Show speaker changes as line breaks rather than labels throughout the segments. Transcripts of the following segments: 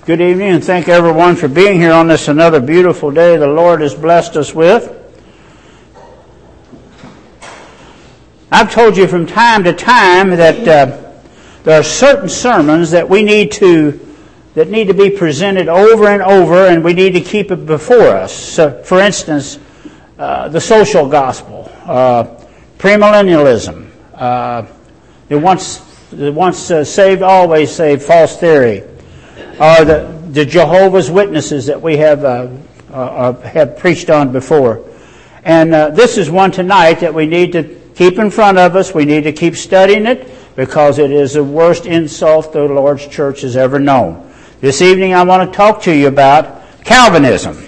Good evening, and thank everyone for being here on this another beautiful day the Lord has blessed us with. I've told you from time to time that there are certain sermons that that need to be presented over and over, and we need to keep it before us. So, for instance, the social gospel, premillennialism, the once saved, always saved false theory, or the Jehovah's Witnesses that we have preached on before. And this is one tonight that we need to keep in front of us. We need to keep studying it because it is the worst insult the Lord's church has ever known. This evening I want to talk to you about Calvinism.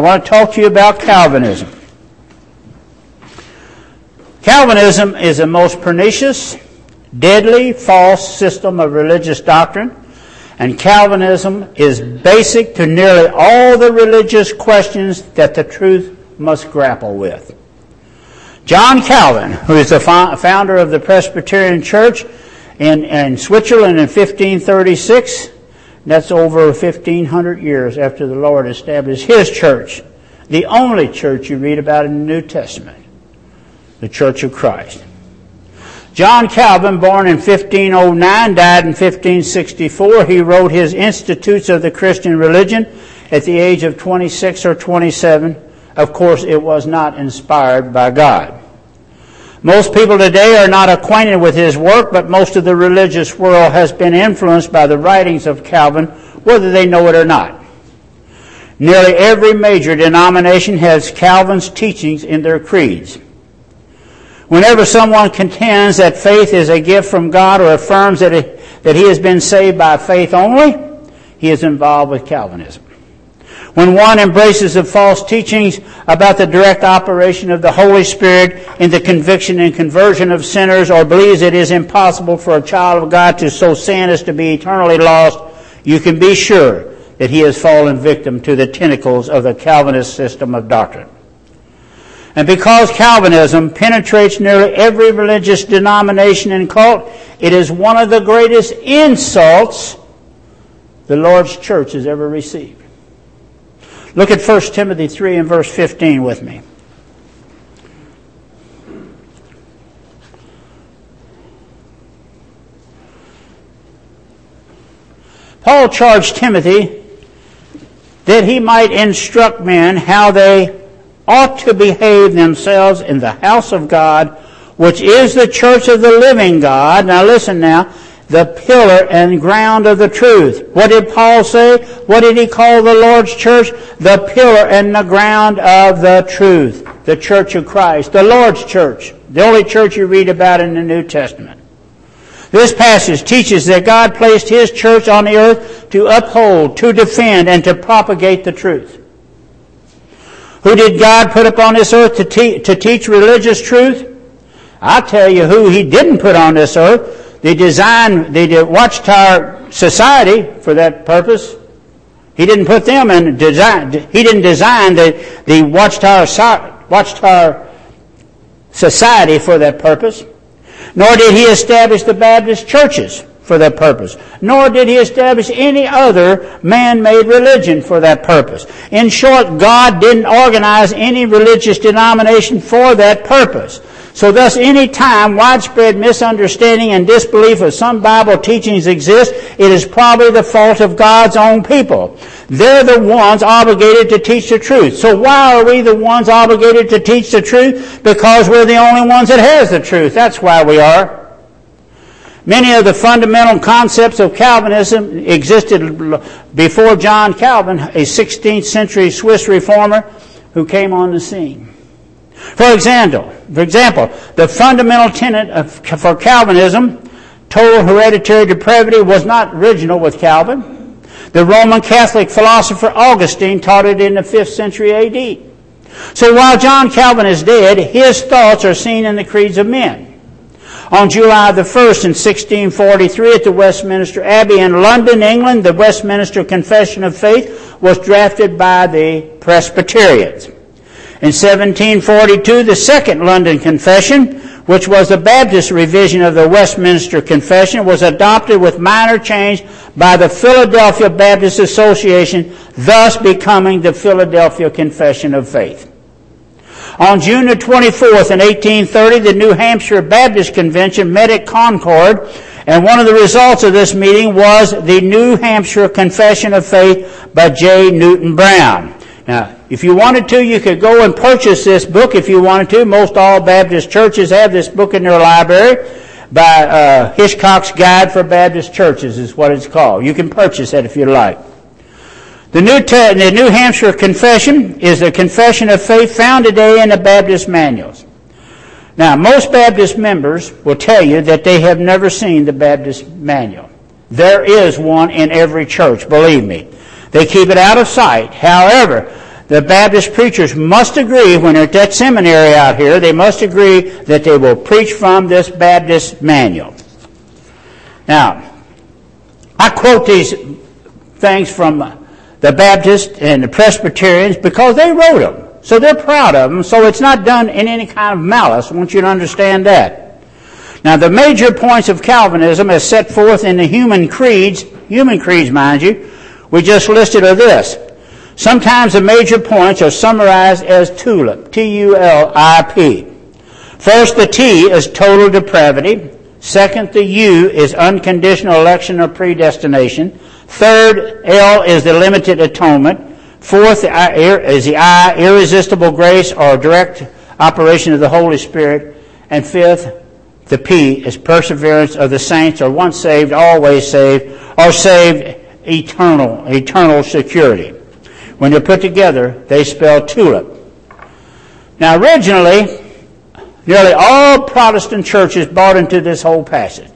Calvinism is a most pernicious, deadly, false system of religious doctrine. And Calvinism is basic to nearly all the religious questions that the truth must grapple with. John Calvin, who is the founder of the Presbyterian Church in Switzerland in 1536, that's over 1,500 years after the Lord established His church, the only church you read about in the New Testament, the Church of Christ. John Calvin, born in 1509, died in 1564. He wrote his Institutes of the Christian Religion at the age of 26 or 27. Of course, it was not inspired by God. Most people today are not acquainted with his work, but most of the religious world has been influenced by the writings of Calvin, whether they know it or not. Nearly every major denomination has Calvin's teachings in their creeds. Whenever someone contends that faith is a gift from God or affirms that he has been saved by faith only, he is involved with Calvinism. When one embraces the false teachings about the direct operation of the Holy Spirit in the conviction and conversion of sinners, or believes it is impossible for a child of God to so sin as to be eternally lost, you can be sure that he has fallen victim to the tentacles of the Calvinist system of doctrine. And because Calvinism penetrates nearly every religious denomination and cult, it is one of the greatest insults the Lord's church has ever received. Look at 1 Timothy 3 and verse 15 with me. Paul charged Timothy that he might instruct men how they ought to behave themselves in the house of God, which is the church of the living God. Now listen now, the pillar and ground of the truth. What did Paul say? What did he call the Lord's church? The pillar and the ground of the truth. The church of Christ. The Lord's church. The only church you read about in the New Testament. This passage teaches that God placed His church on the earth to uphold, to defend, and to propagate the truth. Who did God put upon this earth to teach religious truth? I'll tell you who He didn't put on this earth. The Watchtower Society for that purpose. He didn't put them in design. He didn't design the Watchtower Society for that purpose. Nor did He establish the Baptist churches for that purpose. Nor did He establish any other man-made religion for that purpose. In short, God didn't organize any religious denomination for that purpose. So thus, any time widespread misunderstanding and disbelief of some Bible teachings exist, it is probably the fault of God's own people. They're the ones obligated to teach the truth. So why are we the ones obligated to teach the truth? Because we're the only ones that has the truth. That's why we are. Many of the fundamental concepts of Calvinism existed before John Calvin, a 16th century Swiss reformer who came on the scene. For example, the fundamental tenet for Calvinism, total hereditary depravity, was not original with Calvin. The Roman Catholic philosopher Augustine taught it in the 5th century A.D. So while John Calvin is dead, his thoughts are seen in the creeds of men. On July the 1st in 1643 at the Westminster Abbey in London, England, the Westminster Confession of Faith was drafted by the Presbyterians. In 1742, the Second London Confession which was the Baptist revision of the Westminster Confession, was adopted with minor change by the Philadelphia Baptist Association, thus becoming the Philadelphia Confession of Faith. On June the 24th in 1830, the New Hampshire Baptist Convention met at Concord, and one of the results of this meeting was the New Hampshire Confession of Faith by J. Newton Brown. Now, if you wanted to, you could go and purchase this book if you wanted to. Most all Baptist churches have this book in their library by Hitchcock's Guide for Baptist Churches is what it's called. You can purchase that if you like. The New Hampshire Confession is the confession of faith found today in the Baptist manuals. Now, most Baptist members will tell you that they have never seen the Baptist manual. There is one in every church, believe me. They keep it out of sight. However, the Baptist preachers must agree, when they're at that seminary out here, they must agree that they will preach from this Baptist manual. Now, I quote these things from the Baptists and the Presbyterians because they wrote them. So they're proud of them. So it's not done in any kind of malice. I want you to understand that. Now, the major points of Calvinism as set forth in the human creeds, mind you, we just listed are this. Sometimes the major points are summarized as TULIP, T-U-L-I-P. First, the T is total depravity. Second, the U is unconditional election or predestination. Third, L is the limited atonement. Fourth is the I, irresistible grace or direct operation of the Holy Spirit. And fifth, the P is perseverance of the saints, or once saved, always saved, or saved eternal security. When they're put together, they spell TULIP. Now, originally, nearly all Protestant churches bought into this whole package.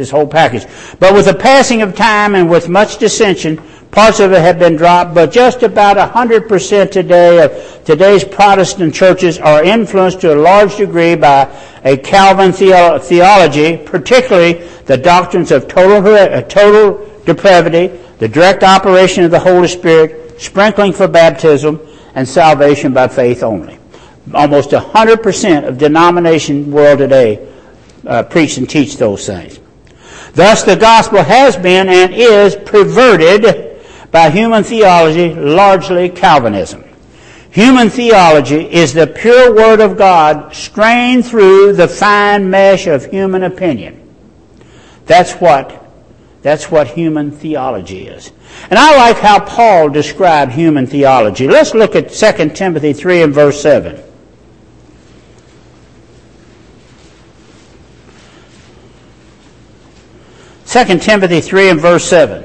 But with the passing of time and with much dissension, parts of it have been dropped, but just about 100% today of today's Protestant churches are influenced to a large degree by a Calvin theology, particularly the doctrines of total depravity, the direct operation of the Holy Spirit, sprinkling for baptism, and salvation by faith only. Almost 100% of denomination world today preach and teach those things. Thus, the gospel has been and is perverted by human theology, largely Calvinism. Human theology is the pure Word of God strained through the fine mesh of human opinion. That's what human theology is. And I like how Paul described human theology. Let's look at 2 Timothy 3 and verse 7. 2 Timothy 3 and verse 7.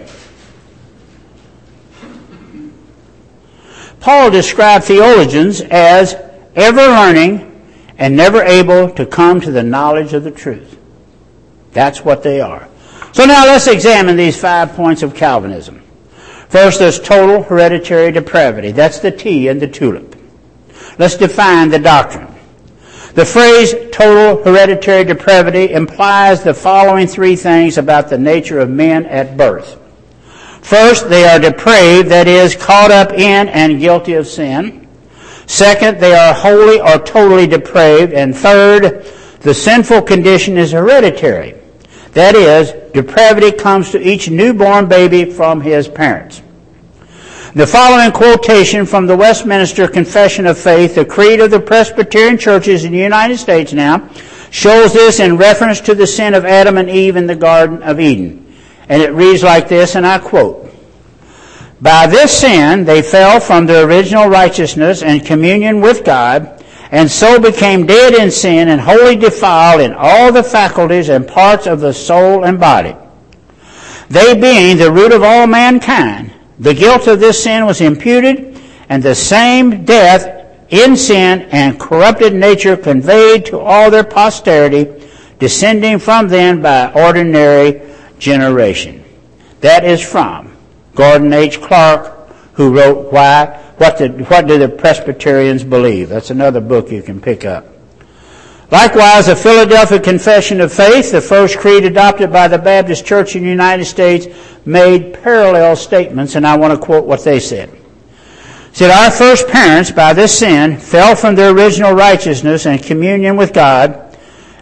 Paul described theologians as ever learning and never able to come to the knowledge of the truth. That's what they are. So now let's examine these 5 points of Calvinism. First, there's total hereditary depravity. That's the T in the TULIP. Let's define the doctrine. The phrase total hereditary depravity implies the following 3 things about the nature of men at birth. First, they are depraved, that is, caught up in and guilty of sin. Second, they are wholly or totally depraved. And third, the sinful condition is hereditary. That is, depravity comes to each newborn baby from his parents. The following quotation from the Westminster Confession of Faith, the creed of the Presbyterian churches in the United States now, shows this in reference to the sin of Adam and Eve in the Garden of Eden. And it reads like this, and I quote, "By this sin they fell from their original righteousness and communion with God, and so became dead in sin and wholly defiled in all the faculties and parts of the soul and body. They being the root of all mankind, the guilt of this sin was imputed, and the same death in sin and corrupted nature conveyed to all their posterity, descending from them by ordinary generation." That is from Gordon H. Clark, who wrote What Do the Presbyterians Believe? That's another book you can pick up. Likewise, the Philadelphia Confession of Faith, the first creed adopted by the Baptist Church in the United States, made parallel statements, and I want to quote what they said. It said, "Our first parents, by this sin, fell from their original righteousness and communion with God,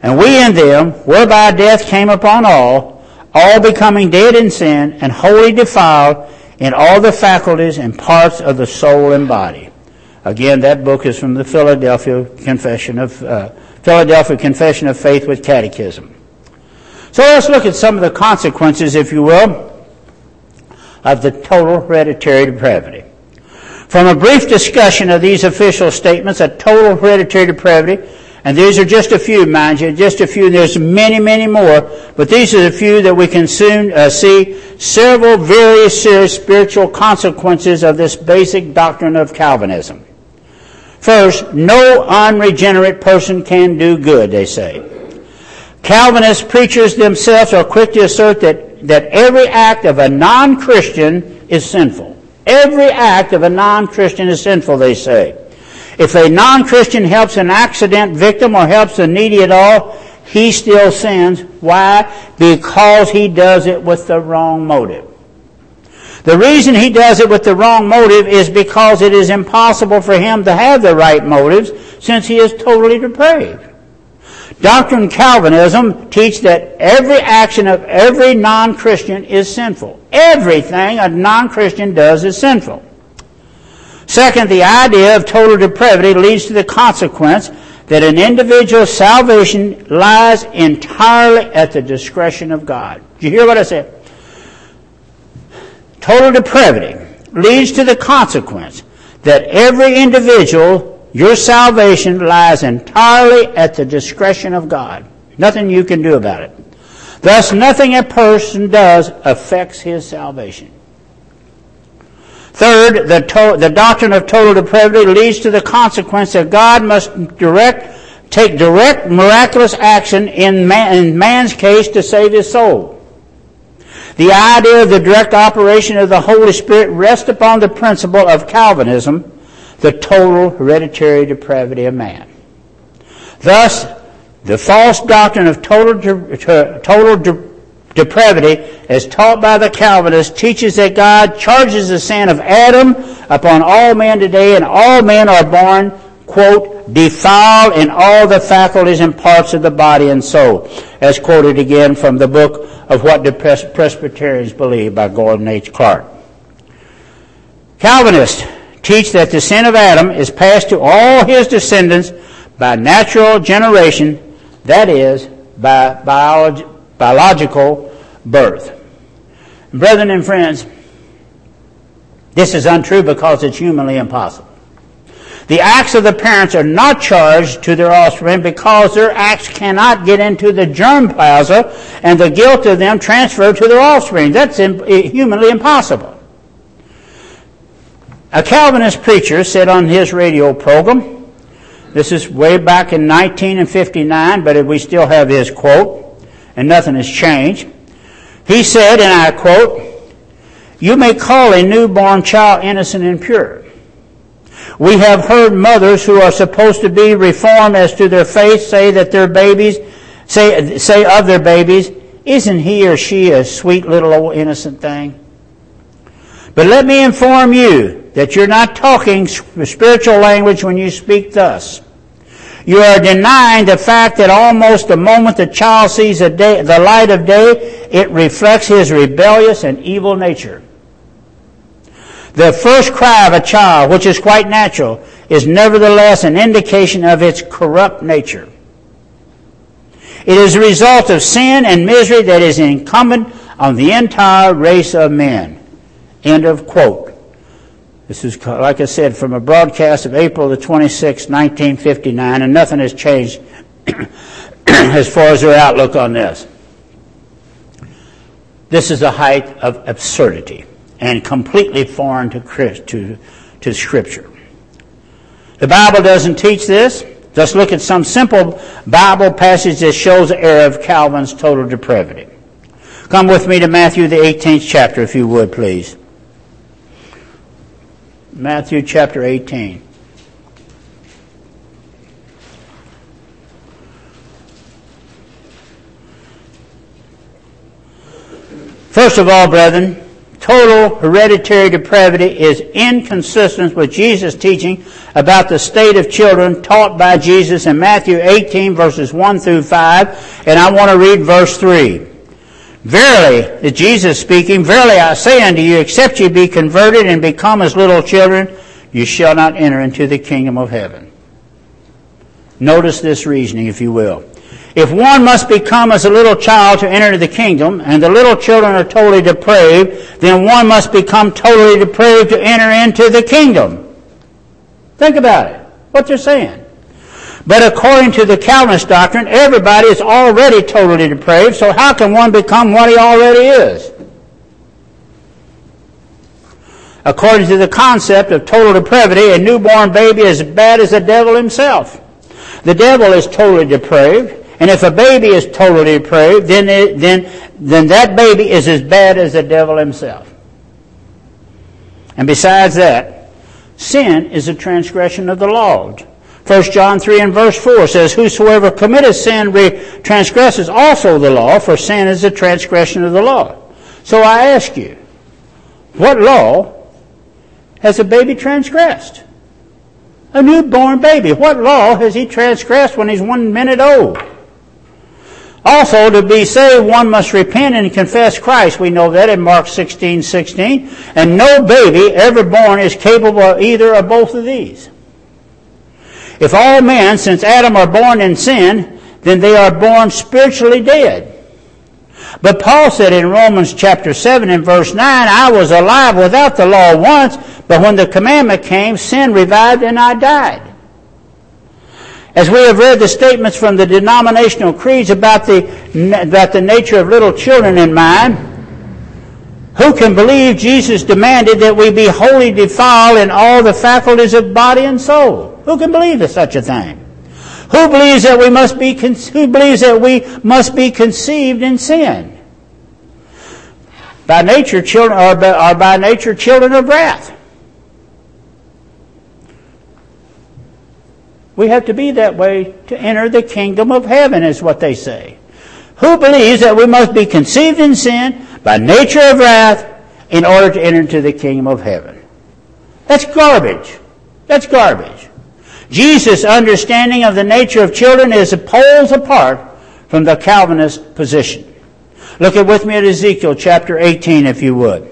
and we in them, whereby death came upon all becoming dead in sin, and wholly defiled in all the faculties and parts of the soul and body. Again, that book is from the Philadelphia Confession of Faith with Catechism. So let's look at some of the consequences, if you will, of the total hereditary depravity. From a brief discussion of these official statements of total hereditary depravity, and these are just a few, mind you, just a few. There's many, many more, but these are the few that we can soon see several very serious spiritual consequences of this basic doctrine of Calvinism. First, no unregenerate person can do good, they say. Calvinist preachers themselves are quick to assert that every act of a non-Christian is sinful. Every act of a non-Christian is sinful, they say. If a non-Christian helps an accident victim or helps the needy at all, he still sins. Why? Because he does it with the wrong motive. The reason he does it with the wrong motive is because it is impossible for him to have the right motives, since he is totally depraved. Doctrine Calvinism teaches that every action of every non-Christian is sinful. Everything a non-Christian does is sinful. Second, the idea of total depravity leads to the consequence that an individual's salvation lies entirely at the discretion of God. Did you hear what I said? Total depravity leads to the consequence that every individual, your salvation lies entirely at the discretion of God. Nothing you can do about it. Thus, nothing a person does affects his salvation. Third, the doctrine of total depravity leads to the consequence that God must take direct miraculous action in man's case to save his soul. The idea of the direct operation of the Holy Spirit rests upon the principle of Calvinism, the total hereditary depravity of man. Thus, the false doctrine of total depravity, as taught by the Calvinists, teaches that God charges the sin of Adam upon all men today, and all men are born, quote, defiled in all the faculties and parts of the body and soul, as quoted again from the book of What Do Presbyterians Believe by Gordon H. Clark. Calvinists teach that the sin of Adam is passed to all his descendants by natural generation, that is, by biological birth. Brethren and friends, this is untrue because it's humanly impossible. The acts of the parents are not charged to their offspring because their acts cannot get into the germ plasma and the guilt of them transferred to their offspring. That's humanly impossible. A Calvinist preacher said on his radio program, this is way back in 1959, but we still have his quote, and nothing has changed. He said, and I quote, "You may call a newborn child innocent and pure. We have heard mothers who are supposed to be reformed as to their faith say that their babies, say of their babies, isn't he or she a sweet little old innocent thing? But let me inform you that you're not talking spiritual language when you speak thus. You are denying the fact that almost the moment the child sees the light of day, it reflects his rebellious and evil nature. The first cry of a child, which is quite natural, is nevertheless an indication of its corrupt nature. It is a result of sin and misery that is incumbent on the entire race of men." End of quote. This is, like I said, from a broadcast of April the 26th, 1959, and nothing has changed as far as their outlook on this. This is the height of absurdity and completely foreign to Scripture. The Bible doesn't teach this. Just look at some simple Bible passage that shows the error of Calvin's total depravity. Come with me to Matthew the 18th chapter, if you would, please. Matthew chapter 18. First of all, brethren, total hereditary depravity is inconsistent with Jesus' teaching about the state of children taught by Jesus in Matthew 18, verses 1 through 5. And I want to read verse 3. Verily, Jesus speaking, verily I say unto you, except ye be converted and become as little children, you shall not enter into the kingdom of heaven. Notice this reasoning, if you will. If one must become as a little child to enter the kingdom, and the little children are totally depraved, then one must become totally depraved to enter into the kingdom. Think about it, what they're saying. But according to the Calvinist doctrine, everybody is already totally depraved, so how can one become what he already is? According to the concept of total depravity, a newborn baby is as bad as the devil himself. The devil is totally depraved, and if a baby is totally depraved, then that baby is as bad as the devil himself. And besides that, sin is a transgression of the law. 1 John 3 and verse 4 says, whosoever committeth sin transgresses also the law, for sin is a transgression of the law. So I ask you, what law has a baby transgressed? A newborn baby. What law has he transgressed when he's 1 minute old? Also, to be saved, one must repent and confess Christ. We know that in Mark 16:16. And no baby ever born is capable of either or both of these. If all men, since Adam, are born in sin, then they are born spiritually dead. But Paul said in Romans chapter 7 and verse 9, I was alive without the law once, but when the commandment came, sin revived and I died. As we have read the statements from the denominational creeds about the nature of little children in mind, who can believe Jesus demanded that we be wholly defiled in all the faculties of body and soul? Who can believe such a thing? Who believes that we must be conceived in sin? By nature, children are by nature children of wrath. We have to be that way to enter the kingdom of heaven, is what they say. Who believes that we must be conceived in sin, by nature of wrath, in order to enter into the kingdom of heaven? That's garbage. That's garbage. Jesus' understanding of the nature of children is poles apart from the Calvinist position. Look with me at Ezekiel chapter 18, if you would.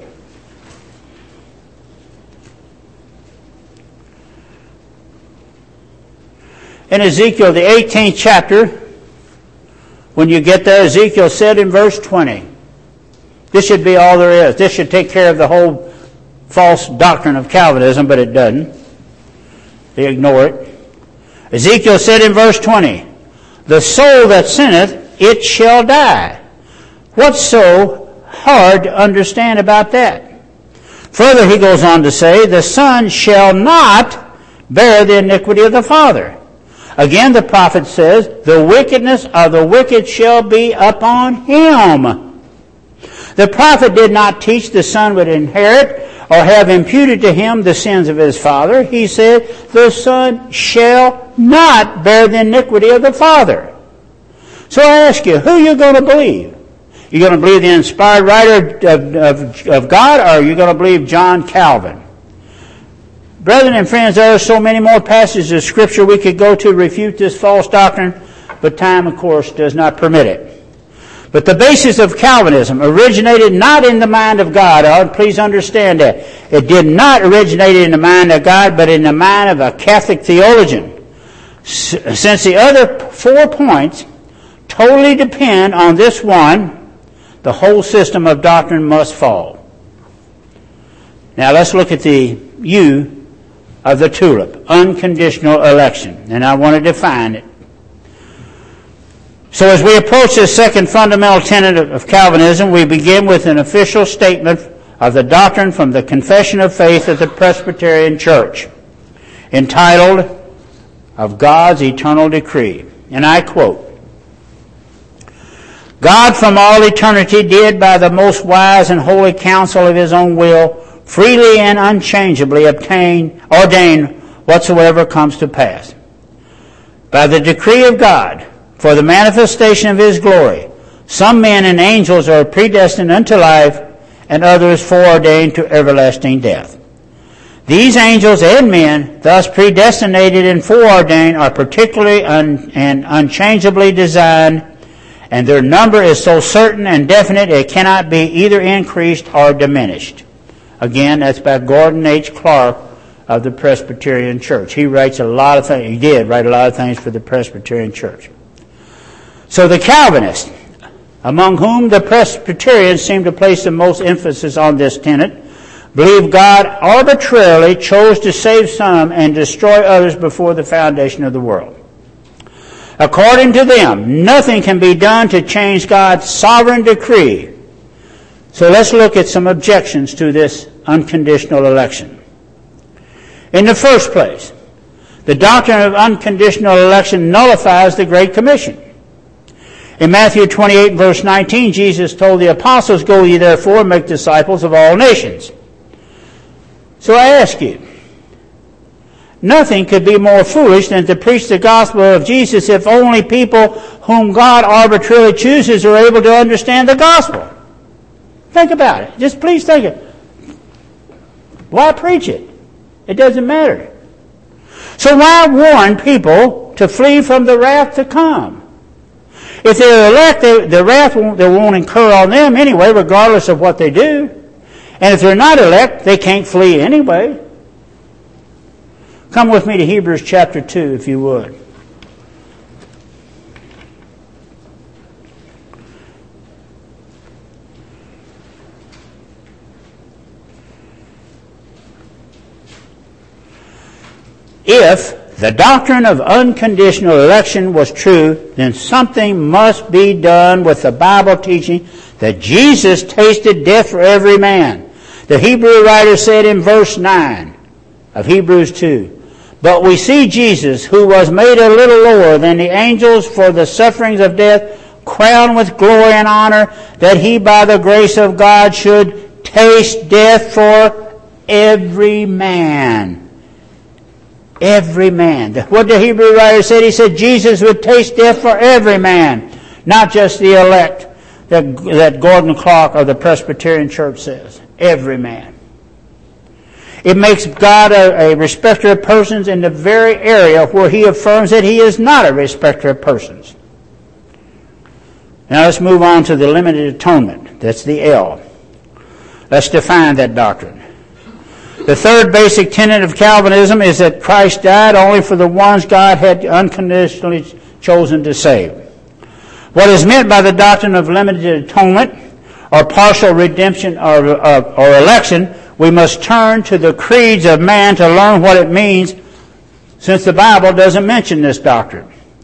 In Ezekiel, the 18th chapter, when you get there, Ezekiel said in verse 20, this should be all there is. This should take care of the whole false doctrine of Calvinism, but it doesn't. They ignore it. Ezekiel said in verse 20, the soul that sinneth, it shall die. What's so hard to understand about that? Further, he goes on to say, the son shall not bear the iniquity of the father. Again, the prophet says, the wickedness of the wicked shall be upon him. The prophet did not teach the son would inherit or have imputed to him the sins of his father. He said, the son shall not bear the iniquity of the father. So I ask you, who are you going to believe? You going to believe the inspired writer of God, or are you going to believe John Calvin? Brethren and friends, there are so many more passages of Scripture we could go to refute this false doctrine, but time, of course, does not permit it. But the basis of Calvinism originated not in the mind of God. Please understand that. It did not originate in the mind of God, but in the mind of a Catholic theologian. Since the other 4 points totally depend on this one, the whole system of doctrine must fall. Now let's look at the U of the TULIP, unconditional election. And I want to define it. So as we approach this second fundamental tenet of Calvinism, we begin with an official statement of the doctrine from the Confession of Faith of the Presbyterian Church, entitled, Of God's Eternal Decree. And I quote, God from all eternity did by the most wise and holy counsel of his own will freely and unchangeably ordain whatsoever comes to pass. By the decree of God, for the manifestation of his glory, some men and angels are predestined unto life, and others foreordained to everlasting death. These angels and men, thus predestinated and foreordained, are particularly and unchangeably designed, and their number is so certain and definite it cannot be either increased or diminished. Again, that's by Gordon H. Clark of the Presbyterian Church. He writes a lot of things. He did write a lot of things for the Presbyterian Church. So the Calvinists, among whom the Presbyterians seem to place the most emphasis on this tenet, believe God arbitrarily chose to save some and destroy others before the foundation of the world. According to them, nothing can be done to change God's sovereign decree. So let's look at some objections to this unconditional election. In the first place, the doctrine of unconditional election nullifies the Great Commission. In Matthew 28, verse 19, Jesus told the apostles, "Go ye therefore and make disciples of all nations." So I ask you, nothing could be more foolish than to preach the gospel of Jesus if only people whom God arbitrarily chooses are able to understand the gospel. Think about it. Just please think it. Why preach it? It doesn't matter. So why warn people to flee from the wrath to come? If they're elect, the wrath they won't incur on them anyway, regardless of what they do. And if they're not elect, they can't flee anyway. Come with me to Hebrews chapter 2, if you would. If the doctrine of unconditional election was true, then something must be done with the Bible teaching that Jesus tasted death for every man. The Hebrew writer said in verse 9 of Hebrews 2, "But we see Jesus, who was made a little lower than the angels for the sufferings of death, crowned with glory and honor, that he by the grace of God should taste death for every man." Every man. What the Hebrew writer said, he said Jesus would taste death for every man, not just the elect, that Gordon Clark of the Presbyterian Church says. Every man. It makes God a respecter of persons in the very area where he affirms that he is not a respecter of persons. Now let's move on to the limited atonement. That's the L. Let's define that doctrine. The third basic tenet of Calvinism is that Christ died only for the ones God had unconditionally chosen to save. What is meant by the doctrine of limited atonement or partial redemption or election, we must turn to the creeds of man to learn what it means, since the Bible doesn't mention this doctrine.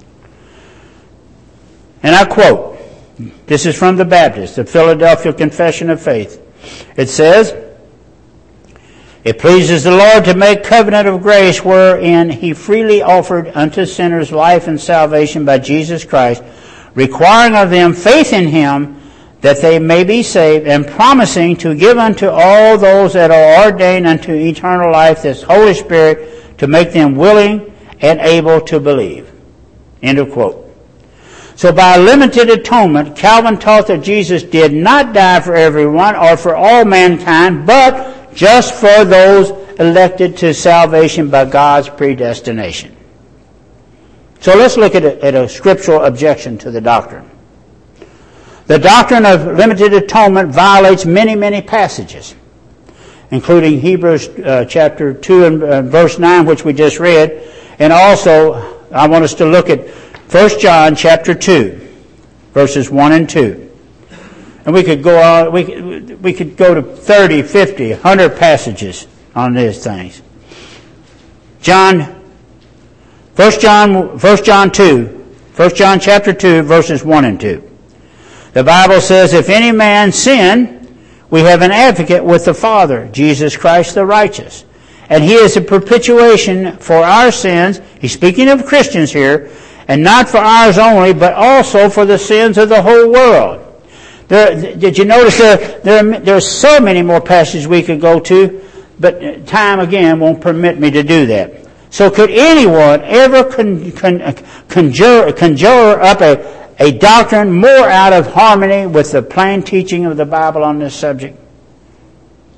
And I quote, this is from the Baptist, the Philadelphia Confession of Faith. It says, "It pleases the Lord to make covenant of grace wherein he freely offered unto sinners life and salvation by Jesus Christ, requiring of them faith in him that they may be saved, and promising to give unto all those that are ordained unto eternal life this Holy Spirit to make them willing and able to believe." End of quote. So by limited atonement, Calvin taught that Jesus did not die for everyone or for all mankind, but just for those elected to salvation by God's predestination. So let's look at a scriptural objection to the doctrine. The doctrine of limited atonement violates many, many passages, including Hebrews chapter 2 and verse 9, which we just read. And also, I want us to look at 1 John chapter 2, verses 1 and 2. And we could go on, we could go to 30, 50, 100 passages on these things. 1 John chapter 2, verses 1 and 2. The Bible says, "If any man sin, we have an advocate with the Father, Jesus Christ the righteous. And he is a propitiation for our sins," he's speaking of Christians here, "and not for ours only, but also for the sins of the whole world." Did you notice there are so many more passages we could go to, but time again won't permit me to do that. So could anyone ever conjure up a doctrine more out of harmony with the plain teaching of the Bible on this subject?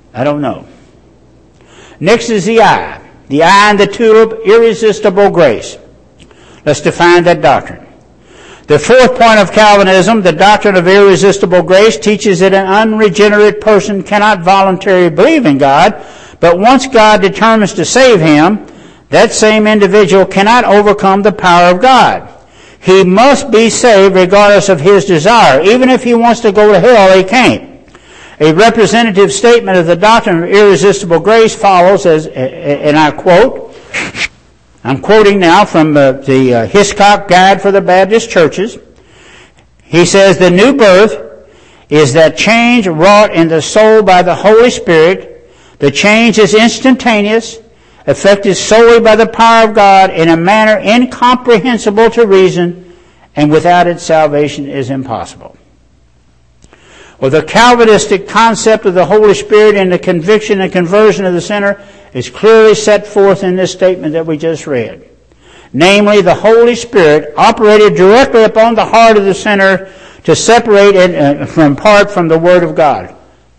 I don't know. Next is the I. The I in the tulip, irresistible grace. Let's define that doctrine. The fourth point of Calvinism, the doctrine of irresistible grace, teaches that an unregenerate person cannot voluntarily believe in God, but once God determines to save him, that same individual cannot overcome the power of God. He must be saved regardless of his desire. Even if he wants to go to hell, he can't. A representative statement of the doctrine of irresistible grace follows, and I quote, I'm quoting now from the Hiscock Guide for the Baptist Churches. He says, the new birth is that change wrought in the soul by the Holy Spirit. The change is instantaneous, effected solely by the power of God in a manner incomprehensible to reason, and without it salvation is impossible. Well, the Calvinistic concept of the Holy Spirit and the conviction and conversion of the sinner is clearly set forth in this statement that we just read. Namely, the Holy Spirit operated directly upon the heart of the sinner to separate it from the Word of God.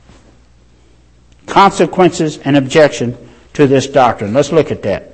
Consequences and objection to this doctrine. Let's look at that.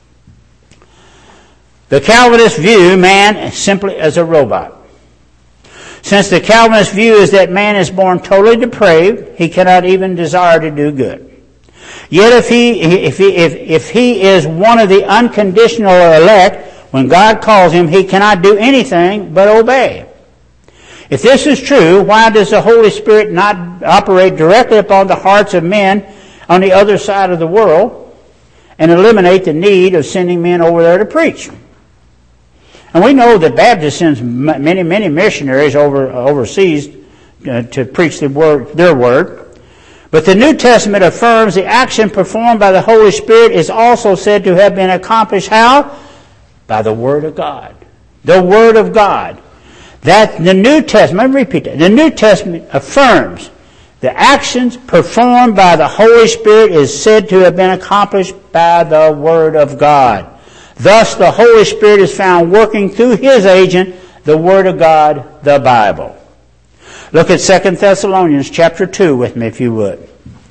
The Calvinists view man simply as a robot. Since the Calvinist view is that man is born totally depraved, he cannot even desire to do good. Yet if he is one of the unconditional elect, when God calls him, he cannot do anything but obey. If this is true, why does the Holy Spirit not operate directly upon the hearts of men on the other side of the world and eliminate the need of sending men over there to preach? And we know that Baptists sends many missionaries overseas to preach their word. But the New Testament affirms the action performed by the Holy Spirit is also said to have been accomplished how? By the Word of God. The Word of God. That the New Testament, let me repeat that. The New Testament affirms the actions performed by the Holy Spirit is said to have been accomplished by the Word of God. Thus, the Holy Spirit is found working through His agent, the Word of God, the Bible. Look at 2 Thessalonians chapter 2 with me, if you would.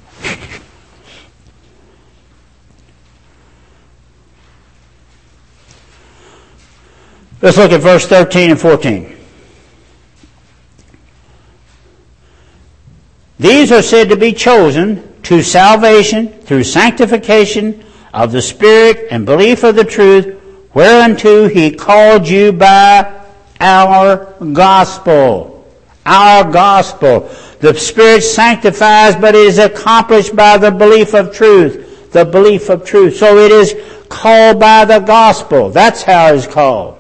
Let's look at verse 13 and 14. These are said to be chosen to salvation through sanctification of the Spirit and belief of the truth, whereunto He called you by our gospel. Our gospel. The Spirit sanctifies, but it is accomplished by the belief of truth. The belief of truth. So it is called by the gospel. That's how it is called.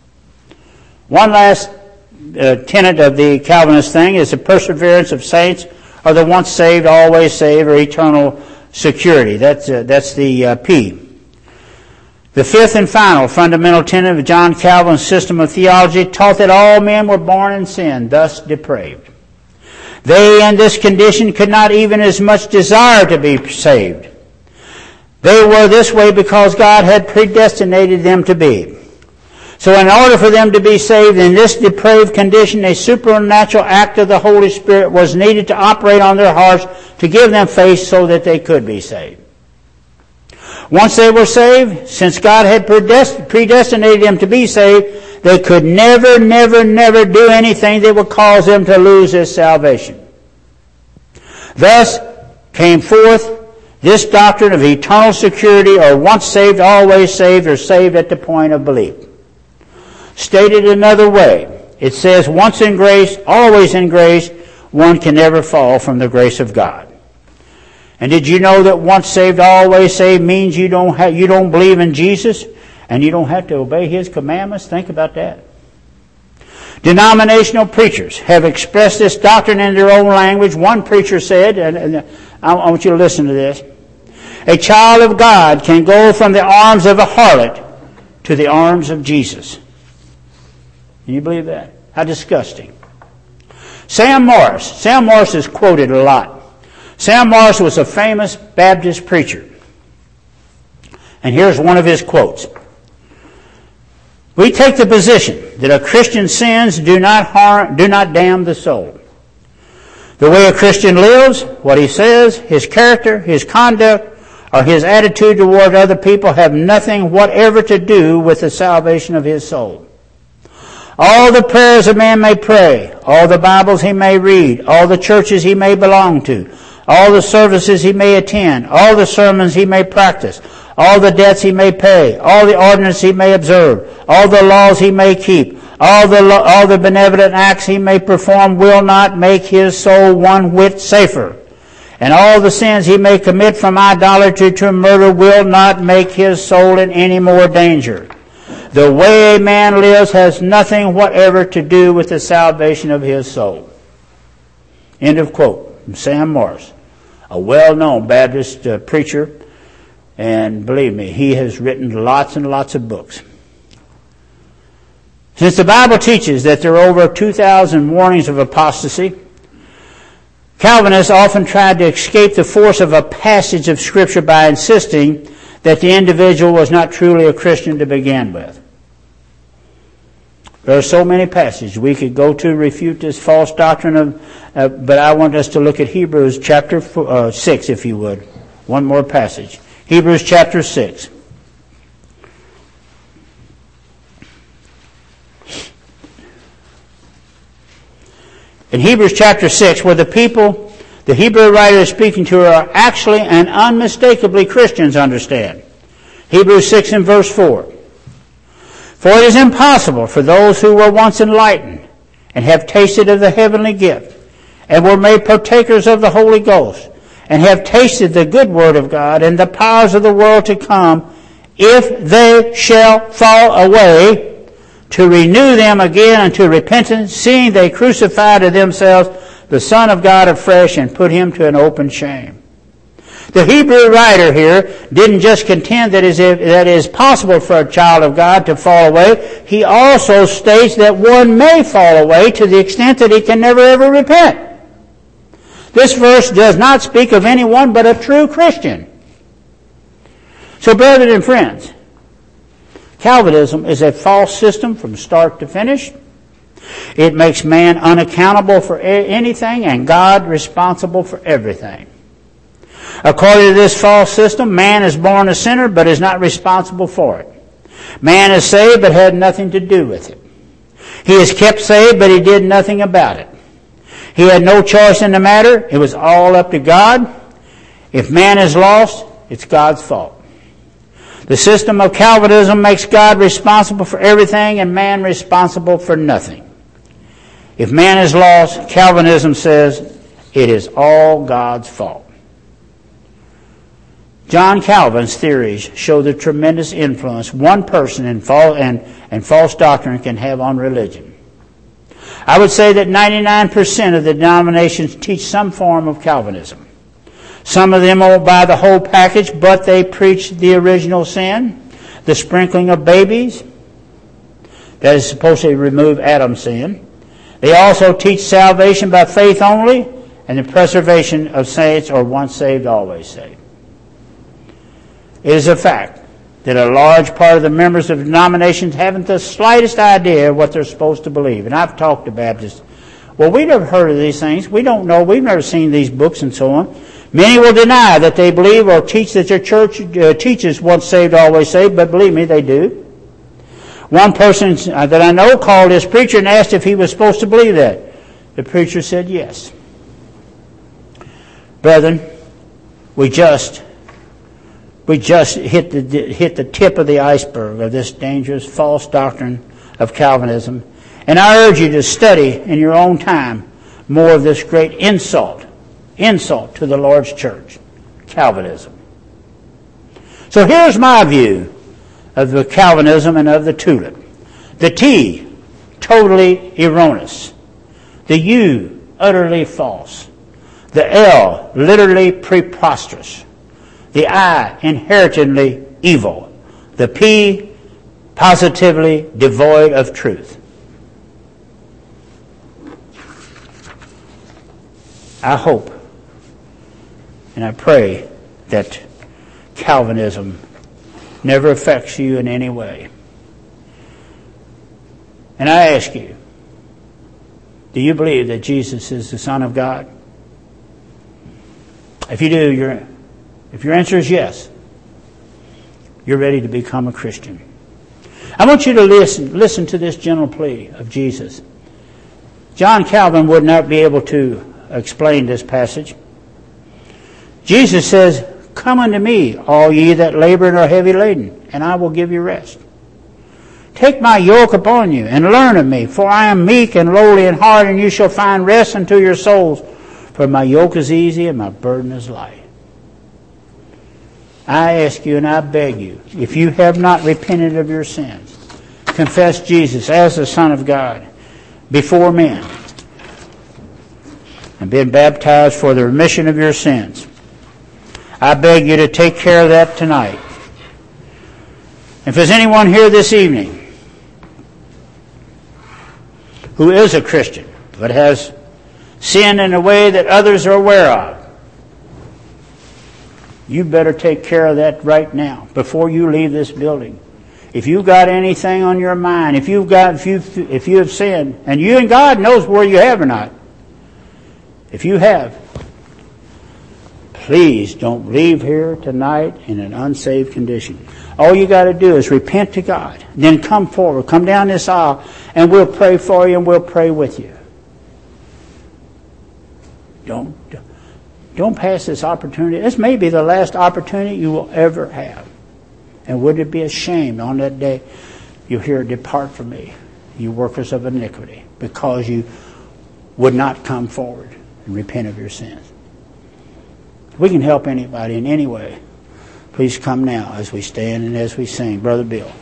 One last tenet of the Calvinist thing is the perseverance of saints are the once saved, always saved, or eternal security. That's the P. The fifth and final fundamental tenet of John Calvin's system of theology taught that all men were born in sin, thus depraved. They in this condition could not even as much desire to be saved. They were this way because God had predestinated them to be. So in order for them to be saved in this depraved condition, a supernatural act of the Holy Spirit was needed to operate on their hearts to give them faith so that they could be saved. Once they were saved, since God had predestinated them to be saved, they could never do anything that would cause them to lose this salvation. Thus came forth this doctrine of eternal security, or once saved, always saved, or saved at the point of belief. Stated another way, it says, once in grace, always in grace, one can never fall from the grace of God. And did you know that once saved, always saved means you don't believe in Jesus and you don't have to obey His commandments? Think about that. Denominational preachers have expressed this doctrine in their own language. One preacher said, and I want you to listen to this, a child of God can go from the arms of a harlot to the arms of Jesus. Can you believe that? How disgusting. Sam Morris is quoted a lot. Sam Morris was a famous Baptist preacher. And here's one of his quotes. We take the position that a Christian's sins do not damn the soul. The way a Christian lives, what he says, his character, his conduct, or his attitude toward other people have nothing whatever to do with the salvation of his soul. All the prayers a man may pray, all the Bibles he may read, all the churches he may belong to, all the services he may attend, all the sermons he may practice, all the debts he may pay, all the ordinances he may observe, all the laws he may keep, all the benevolent acts he may perform will not make his soul one whit safer. And all the sins he may commit from idolatry to murder will not make his soul in any more danger. The way a man lives has nothing whatever to do with the salvation of his soul. End of quote from Sam Morris, a well-known Baptist preacher, and believe me, he has written lots and lots of books. Since the Bible teaches that there are over 2,000 warnings of apostasy, Calvinists often tried to escape the force of a passage of Scripture by insisting that the individual was not truly a Christian to begin with. There are so many passages we could go to refute this false doctrine but I want us to look at Hebrews chapter 6, if you would. One more passage. Hebrews chapter 6. In Hebrews chapter 6, where the people the Hebrew writer is speaking to are actually and unmistakably Christians, understand. Hebrews 6 and verse 4. For it is impossible for those who were once enlightened and have tasted of the heavenly gift and were made partakers of the Holy Ghost and have tasted the good word of God and the powers of the world to come, if they shall fall away, to renew them again unto repentance, seeing they crucify to themselves the Son of God afresh and put him to an open shame. The Hebrew writer here didn't just contend that it is possible for a child of God to fall away. He also states that one may fall away to the extent that he can never ever repent. This verse does not speak of anyone but a true Christian. So, brothers and friends, Calvinism is a false system from start to finish. It makes man unaccountable for anything and God responsible for everything. According to this false system, man is born a sinner but is not responsible for it. Man is saved but had nothing to do with it. He is kept saved but he did nothing about it. He had no choice in the matter. It was all up to God. If man is lost, it's God's fault. The system of Calvinism makes God responsible for everything and man responsible for nothing. If man is lost, Calvinism says it is all God's fault. John Calvin's theories show the tremendous influence one person and false doctrine can have on religion. I would say that 99% of the denominations teach some form of Calvinism. Some of them won't buy the whole package, but they preach the original sin, the sprinkling of babies. That is supposed to remove Adam's sin. They also teach salvation by faith only and the preservation of saints, or once saved, always saved. It is a fact that a large part of the members of denominations haven't the slightest idea what they're supposed to believe. And I've talked to Baptists. Well, we never heard of these things. We don't know. We've never seen these books and so on. Many will deny that they believe or teach that their church teaches once saved, always saved, but believe me, they do. One person that I know called his preacher and asked if he was supposed to believe that. The preacher said yes. Brethren, we just hit the tip of the iceberg of this dangerous false doctrine of Calvinism. And I urge you to study in your own time more of this great insult to the Lord's church, Calvinism. So here's my view of the Calvinism and of the tulip. The T, totally erroneous. The U, utterly false. The L, literally preposterous. The I, inherently evil. The P, positively devoid of truth. I hope and I pray that Calvinism never affects you in any way. And I ask you, do you believe that Jesus is the Son of God? If you do, if your answer is yes, you're ready to become a Christian. I want you to listen to this gentle plea of Jesus. John Calvin would not be able to explain this passage. Jesus says, "Come unto me, all ye that labor and are heavy laden, and I will give you rest. Take my yoke upon you, and learn of me, for I am meek and lowly in heart, and you shall find rest unto your souls. For my yoke is easy, and my burden is light." I ask you and I beg you, if you have not repented of your sins, confess Jesus as the Son of God before men, and been baptized for the remission of your sins, I beg you to take care of that tonight. If there's anyone here this evening who is a Christian but has sinned in a way that others are aware of, you better take care of that right now before you leave this building. If you've got anything on your mind, if you have sinned, and you and God knows where you have or not, if you have, please don't leave here tonight in an unsaved condition. All you got to do is repent to God. Then come forward, come down this aisle, and we'll pray for you and we'll pray with you. Don't pass this opportunity. This may be the last opportunity you will ever have. And would it be a shame on that day you hear, "Depart from me, you workers of iniquity," because you would not come forward and repent of your sins. If we can help anybody in any way, please come now as we stand and as we sing. Brother Bill.